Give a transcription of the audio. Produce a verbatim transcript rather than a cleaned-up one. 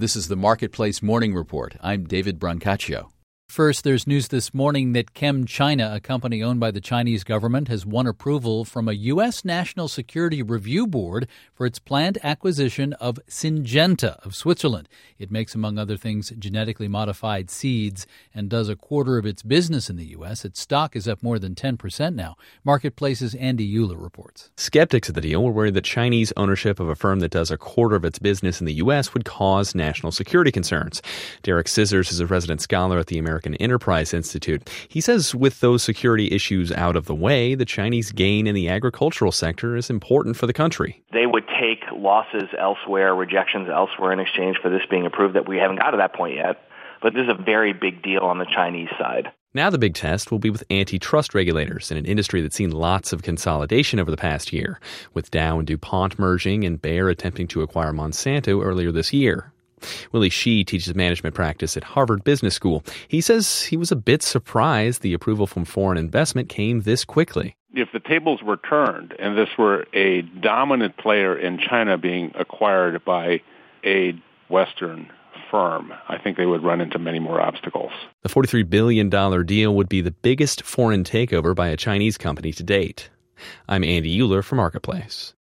This is the Marketplace Morning Report. I'm David Brancaccio. First, there's news this morning that ChemChina, a company owned by the Chinese government, has won approval from a U S. National Security Review Board for its planned acquisition of Syngenta of Switzerland. It makes, among other things, genetically modified seeds and does a quarter of its business in the U S. Its stock is up more than ten percent now. Marketplace's Andy Euler reports. Skeptics of the deal were worried that Chinese ownership of a firm that does a quarter of its business in the U S would cause national security concerns. Derek Scissors is a resident scholar at the American Enterprise Institute. He says with those security issues out of the way, the Chinese gain in the agricultural sector is important for the country. They would take losses elsewhere, rejections elsewhere in exchange for this being approved. That we haven't got to that point yet. But this is a very big deal on the Chinese side. Now the big test will be with antitrust regulators in an industry that's seen lots of consolidation over the past year, with Dow and DuPont merging and Bayer attempting to acquire Monsanto earlier this year. Willie Shih teaches management practice at Harvard Business School. He says he was a bit surprised the approval from foreign investment came this quickly. If the tables were turned and this were a dominant player in China being acquired by a Western firm, I think they would run into many more obstacles. The forty-three billion dollars deal would be the biggest foreign takeover by a Chinese company to date. I'm Andy Euler for Marketplace.